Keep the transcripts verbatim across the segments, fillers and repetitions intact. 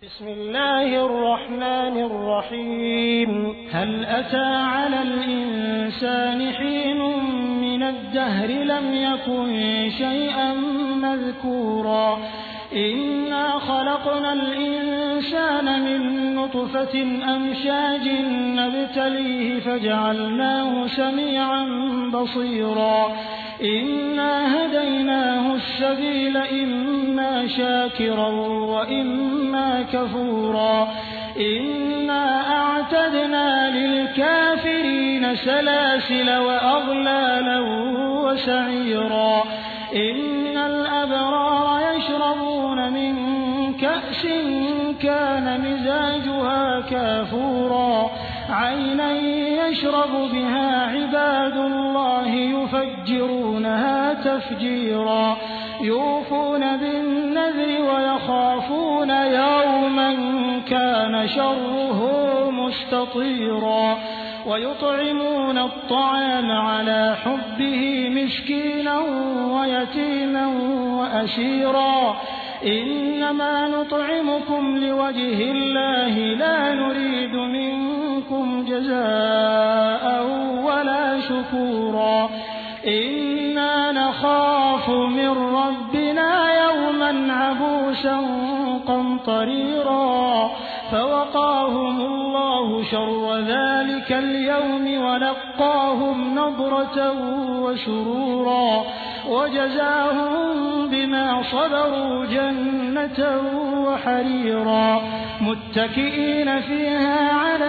بسم الله الرحمن الرحيم هل أتى على الإنسان حين من الدهر لم يكن شيئا مذكورا إنا خلقنا الإنسان من نطفة أمشاج نبتليه فجعلناه سميعا بصيرا إنا هديناه السبيل إما شاكرا وإما كفورا إنا أعتدنا للكافرين سلاسل وأغلالا وسعيرا إن الأبرار يشربون من كأس كان مزاجها كافورا عينا يشرب بها عباد الله يفجرونها تفجيرا يوفون بالنذر ويخافون يوما كان شره مستطيرا ويطعمون الطعام على حبه مسكينا ويتيما وأسيرا إنما نطعمكم لوجه الله لا نريد منكم جزاء ولا شكورا إنا نخاف من ربنا يوما عبوسا قمطريرا فوقاهم الله شر ذلك اليوم ولقاهم نضرة وسرورا وجزاهم بما صبروا جنة وحريرا متكئين فيها على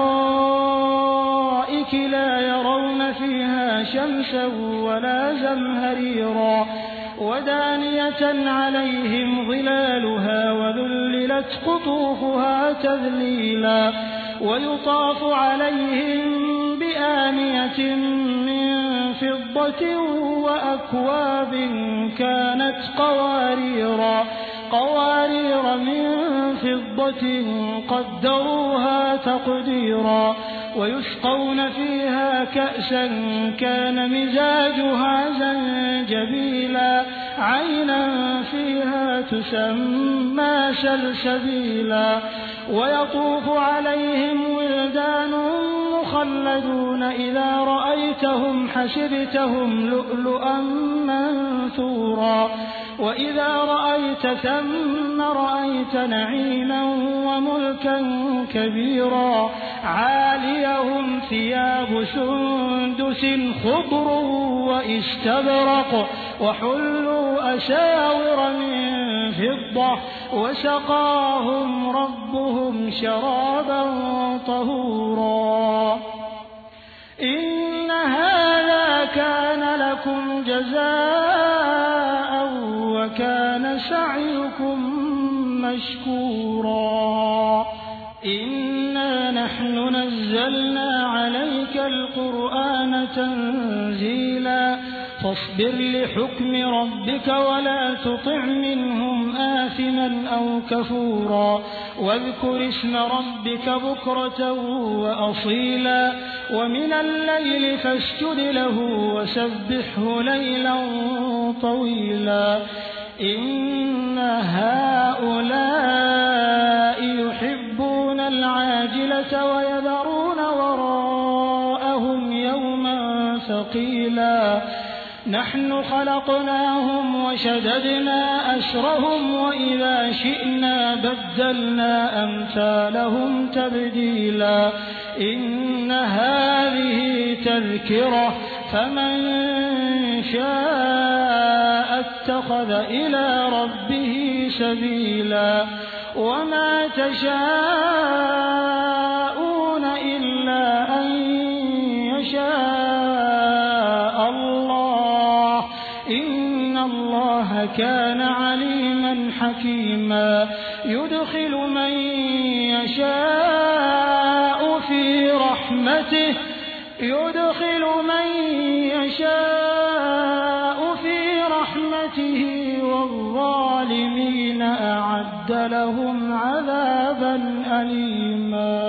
الأرائك لا يرون فيها شمسا ولا زمهريرا ودانية عليهم ظلالها وذللت قطوفها تذليلا ويطاف عليهم بآنية من فضة وأكواب كانت قواريرا قوارير من فضة قدروها تقديرا ويسقون فيها كأسا كان مزاجها زنجبيلا عينا فيها تسمى سلسبيلا ويطوف عليهم ولدان مخلدون إذا رأيتهم حسبتهم لؤلؤا منثورا وإذا رأيت ثم رأيت نعيما وملكا كبيرا عاليهم ثياب سندس خضر واستبرق وحلوا أساور من فضة وسقاهم ربهم شرابا طهورا إن هذا كان لكم جزاء وكان سعيكم مشكورا إنا نحن نزلنا عليك القرآن تنزيلا فاصبر لحكم ربك ولا تطع منهم آثما أو كفورا واذكر اسم ربك بكرة وأصيلا ومن الليل فاسجد له وسبحه ليلا طويلا إن هؤلاء يحبون العاجلة ويذرون وراءهم يوما ثقيلا نحن خلقناهم وشددنا أسرهم وإذا شئنا بدلنا أمثالهم تبديلا إن هذه تذكرة فمن شاء اتخذ إلى ربه سبيلا وما تشاءون إلا أن يشاء الله إن الله كان عليما حكيما يدخل من يشاء في رحمته يدخل من يشاء في رحمته والظالمين أعد لهم عذابا أليما